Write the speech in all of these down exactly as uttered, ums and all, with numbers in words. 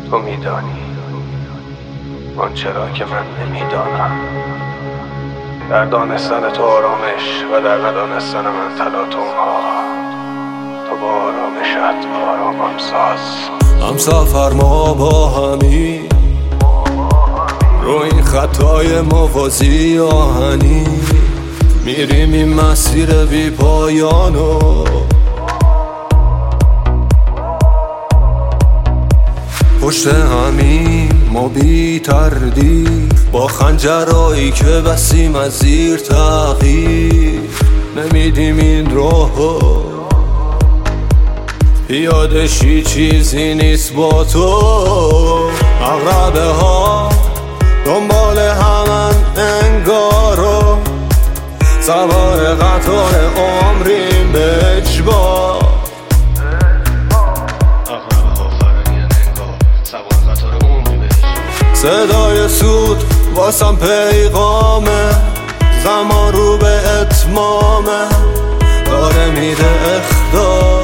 تو میدانی آنچه را که من نمیدانم. در دانستن تو آرامش و در ندانستن من تلاطم‌ها. تو با آرامشت آرامم ساز. همسفر ما با همی رو این خطای موازی آهنی میریم این مسیر بی پایانو پشت همین ما بی تردید با خنجرایی که بسیم از زیر تغییر نمیدیم این راهو پیادشی چیزی نیست با تو. عقربه ها دنبال همن انگارو سوار قطار عمریم به اجبار. صدای سود واسم پیغامه زمان رو به اتمامه داره میده اخدار.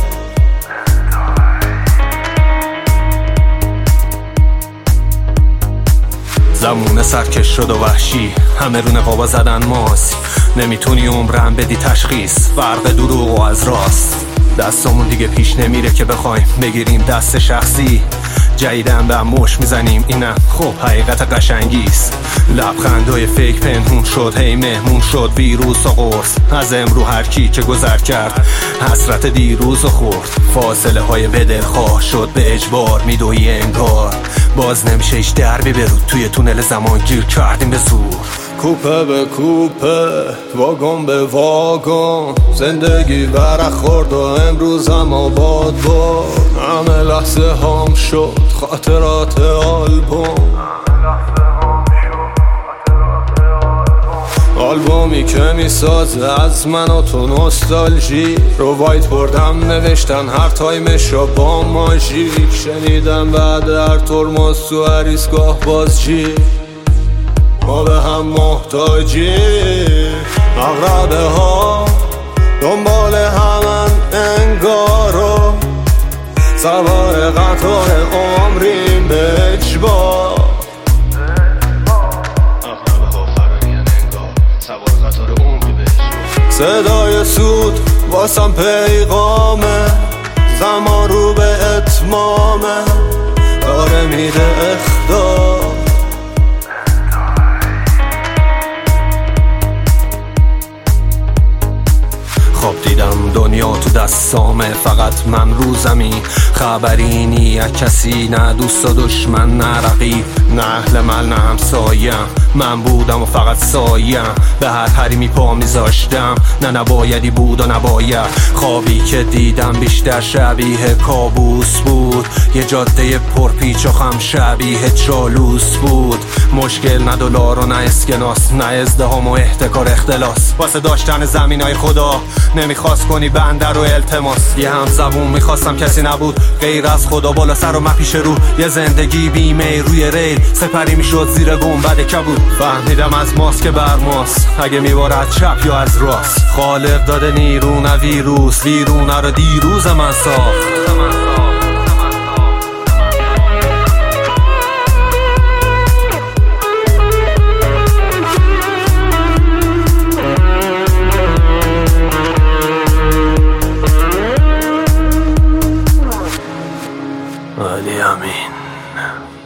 زمونه سرکش شد و وحشی همه رو نقابا زدن ماست نمیتونی عمرم بدی تشخیص فرق دروغ و از راست. دستمون دیگه پیش نمیره که بخوایم بگیریم دست شخصی جدیدن به مش میزنیم اینم خب حقیقت قشنگیست. لبخندای فیک پنهون شد هی مهمون شد ویروس و قرص از امرو هر کی که گذر کرد حسرت دیروز و خورد. فاصله های بدلخواه شد به اجبار میدوی انگار باز نمیشه ایش دربی برود توی تونل زمان گیر کردیم به زور. کوپه به کوپه واگن به واگن زندگی ورق خورد و امروزم آباد باد. همه لحظه هام شد خاطرات آلبوم آلبومی که میسازه از من و تو نوستالژی رو وایت بردم نوشتن هر تایمش را با ماژیک شنیدم بعد هر ترمز تو هر ایستگاه بازجی ما به هم محتاجی. عقربه ها دنبال همن انگارو سوار قطار عمریم به اجبار. صدای سود واسم پیغامه زمان رو به اتمامه داره میده اخدار. خواب دیدم دنیا تو دستامه فقط من روزمی خبری نی از کسی نه دوست و دشمن نه رقیب نه اهل مل نه همسایم من بودم و فقط سایم به هر حریمی پا میذاشتم نه نبایدی بود و نباید. خوابی که دیدم بیشتر شبیه کابوس بود یه جاده پرپیچ و خم شبیه چالوس بود. مشکل نه دلار و نه اسکناس نه ازدهام و احتکار اختلاس واسه داشتن زمینای خدا نمیخواست کنی بنده رو التماس. یه هم زبون میخواستم کسی نبود غیر از خدا بالا سر و مپیش رو یه زندگی بیمه روی ریل سپری میشد زیر گنبد کبود. فهمیدم از ماست که بر ماست اگه میبارد چپ یا از راست. خالق داده نیرو نه ویروس ویرونه رو دیروز من ساخت. علی امین.